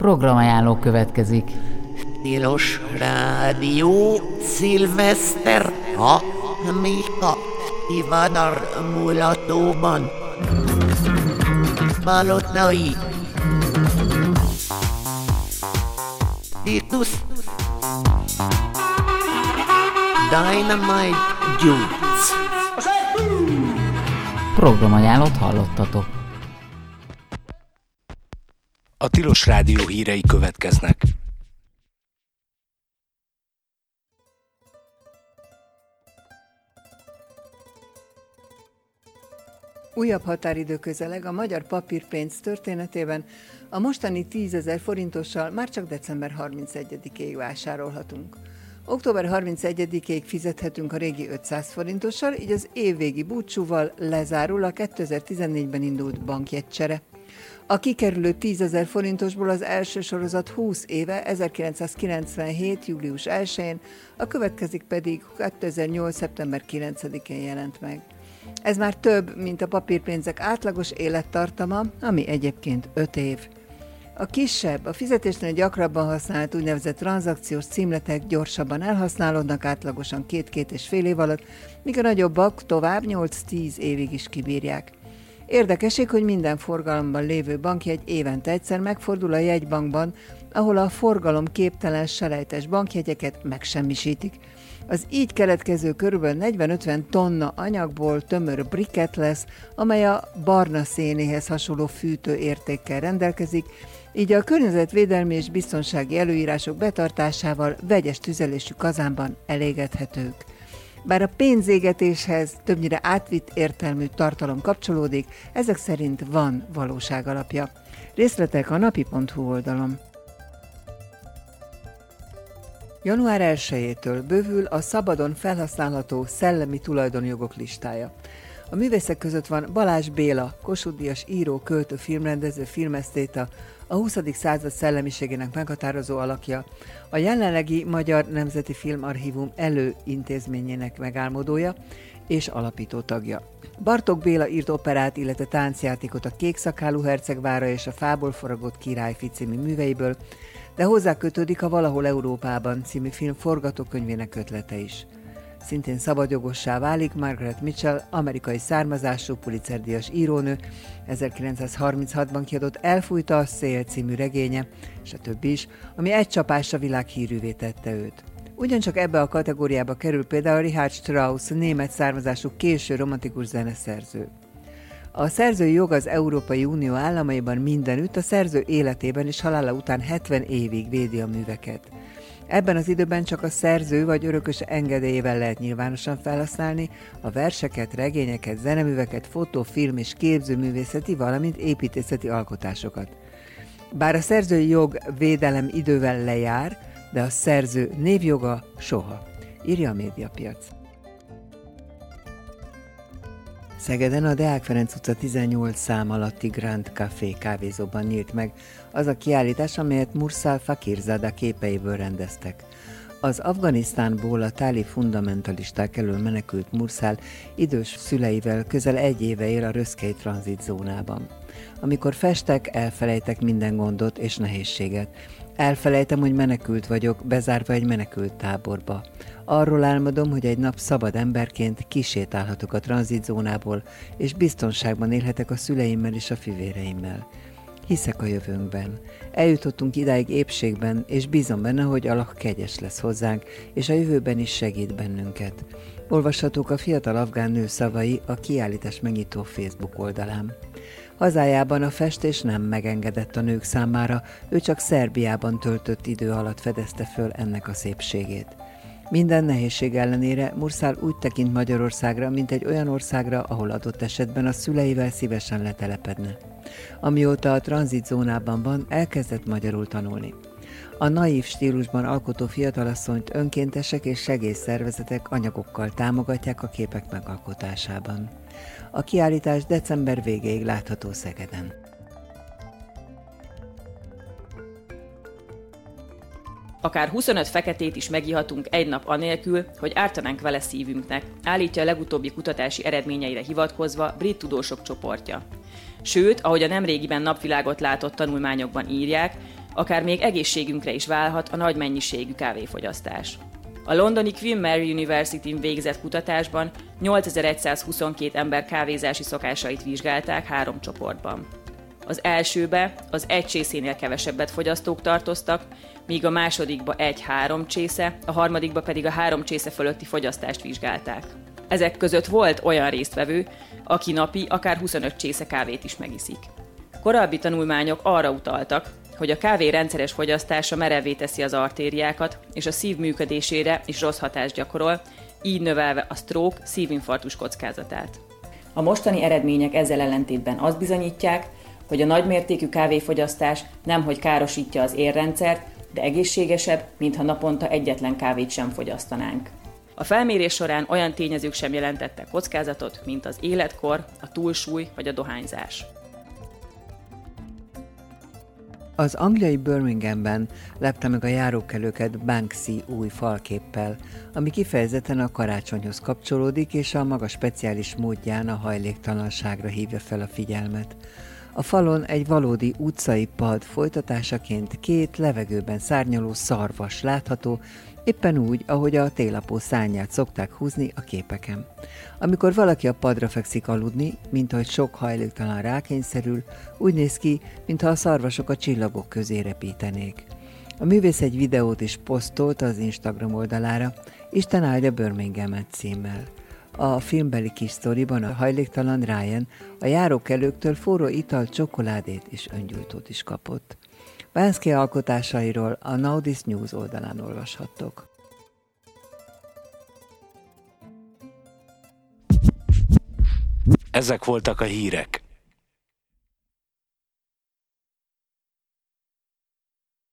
Programajánló következik. Tilos Rádió, Szilveszter, Mika, Ivadar mulatóban, Balotai, Titus, Dynamite Dudes. Programajánlót hallottatok. A Tilos Rádió hírei következnek. Újabb határidő közeleg a magyar papírpénz történetében. A mostani 10 000 forintossal már csak december 31-ig vásárolhatunk. Október 31-ig fizethetünk a régi 500 forintossal, így az évvégi búcsúval lezárul a 2014-ben indult bankjegycsere. A kikerülő 10 000 forintosból az első sorozat 20 éve, 1997. július 1-én, a következik pedig 2008. szeptember 9-én jelent meg. Ez már több, mint a papírpénzek átlagos élettartama, ami egyébként 5 év. A kisebb, a fizetésnél gyakrabban használt úgynevezett tranzakciós címletek gyorsabban elhasználódnak, átlagosan 2-2,5 év alatt, míg a nagyobbak tovább 8-10 évig is kibírják. Érdekesség, hogy minden forgalomban lévő bankjegy évente egyszer megfordul a jegybankban, ahol a forgalom képtelen selejtes bankjegyeket megsemmisítik. Az így keletkező kb. 40-50 tonna anyagból tömör briket lesz, amely a barna szénéhez hasonló fűtőértékkel rendelkezik, így a környezetvédelmi és biztonsági előírások betartásával vegyes tüzelésű kazánban elégethetők. Bár a pénzégetéshez többnyire átvitt értelmű tartalom kapcsolódik, ezek szerint van valóságalapja. Részletek a napi.hu oldalon. Január 1-től bővül a szabadon felhasználható szellemi tulajdonjogok listája. A művészek között van Balázs Béla, Kossuth-díjas író, költő, filmrendező, filmesztéta, a 20. század szellemiségének meghatározó alakja, a jelenlegi Magyar Nemzeti Filmarchívum előintézményének megálmodója és alapító tagja. Bartók Béla írt operát, illetve táncjátékot a Kékszakálú hercegvára és a Fából forragott királyfi című műveiből, de hozzá kötődik a Valahol Európában című film forgatókönyvének ötlete is. Szintén szabadjogossá válik Margaret Mitchell, amerikai származású Pulitzer-díjas írónő, 1936-ban kiadott Elfújta a szél című regénye, és a többi is, ami egy csapásra világhírűvé tette őt. Ugyancsak ebbe a kategóriába kerül például Richard Strauss, német származású késő romantikus zeneszerző. A szerzői jog az Európai Unió államaiban mindenütt, a szerző életében és halála után 70 évig védi a műveket. Ebben az időben csak a szerző vagy örökös engedélyével lehet nyilvánosan felhasználni a verseket, regényeket, zeneműveket, fotó, film és képzőművészeti, valamint építészeti alkotásokat. Bár a szerzői jog védelem idővel lejár, de a szerző névjoga soha, írja a Médiapiac. Szegeden a Deák Ferenc utca 18 szám alatti Grand Café kávézóban nyílt meg az a kiállítás, amelyet Mursal Fakirzada képeiből rendeztek. Az Afganisztánból a táli fundamentalisták elől menekült Mursal idős szüleivel közel 1 éve él a Röszkei tranzitzónában. Amikor festek, elfelejtek minden gondot és nehézséget. Elfelejtem, hogy menekült vagyok, bezárva egy menekült táborba. Arról álmodom, hogy egy nap szabad emberként kisétálhatok a tranzitzónából, és biztonságban élhetek a szüleimmel és a fivéreimmel. Hiszek a jövőnkben. Eljutottunk idáig épségben, és bízom benne, hogy Allah kegyes lesz hozzánk, és a jövőben is segít bennünket. Olvashatók a fiatal afgán nő szavai a kiállítás megnyitó Facebook oldalán. Hazájában a festés nem megengedett a nők számára, ő csak Szerbiában töltött idő alatt fedezte föl ennek a szépségét. Minden nehézség ellenére Mursal úgy tekint Magyarországra, mint egy olyan országra, ahol adott esetben a szüleivel szívesen letelepedne. Amióta a tranzitzónában van, elkezdett magyarul tanulni. A naív stílusban alkotó fiatalasszonyt önkéntesek és segélyszervezetek anyagokkal támogatják a képek megalkotásában. A kiállítás december végéig látható Szegeden. Akár 25 feketét is megihatunk egy nap anélkül, hogy ártanánk vele szívünknek, állítja a legutóbbi kutatási eredményeire hivatkozva brit tudósok csoportja. Sőt, ahogy a nemrégiben napvilágot látott tanulmányokban írják, akár még egészségünkre is válhat a nagy mennyiségű kávéfogyasztás. A londoni Queen Mary University-n végzett kutatásban 8122 ember kávézási szokásait vizsgálták 3 csoportban. Az elsőbe az 1 csészénél kevesebbet fogyasztók tartoztak, míg a másodikba 1-3 csésze, a harmadikba pedig a 3 csésze fölötti fogyasztást vizsgálták. Ezek között volt olyan résztvevő, aki napi akár 25 csésze kávét is megiszik. Korábbi tanulmányok arra utaltak, hogy a kávé rendszeres fogyasztása merevvé teszi az artériákat, és a szív működésére is rossz hatást gyakorol, így növelve a stroke, szívinfarktus kockázatát. A mostani eredmények ezzel ellentétben azt bizonyítják, hogy a nagymértékű kávéfogyasztás nemhogy károsítja az érrendszert, de egészségesebb, mintha naponta egyetlen kávét sem fogyasztanánk. A felmérés során olyan tényezők sem jelentettek kockázatot, mint az életkor, a túlsúly vagy a dohányzás. Az angliai Birminghamben lepte meg a járókelőket Banksy új falképpel, ami kifejezetten a karácsonyhoz kapcsolódik, és a maga speciális módján a hajléktalanságra hívja fel a figyelmet. A falon egy valódi utcai pad folytatásaként 2 levegőben szárnyaló szarvas látható, éppen úgy, ahogy a télapó szárnyát szokták húzni a képeken. Amikor valaki a padra fekszik aludni, mint ahogy sok hajléktalan rákényszerül, úgy néz ki, mintha a szarvasok a csillagok közé repítenék. A művész egy videót is posztolt az Instagram oldalára, Isten áldja Birminghamet címmel. A filmbeli kis sztoriban a hajléktalan Ryan a járókelőktől forró ital, csokoládét és öngyújtót is kapott. Banksy alkotásairól a Now This News oldalán olvashattok. Ezek voltak a hírek.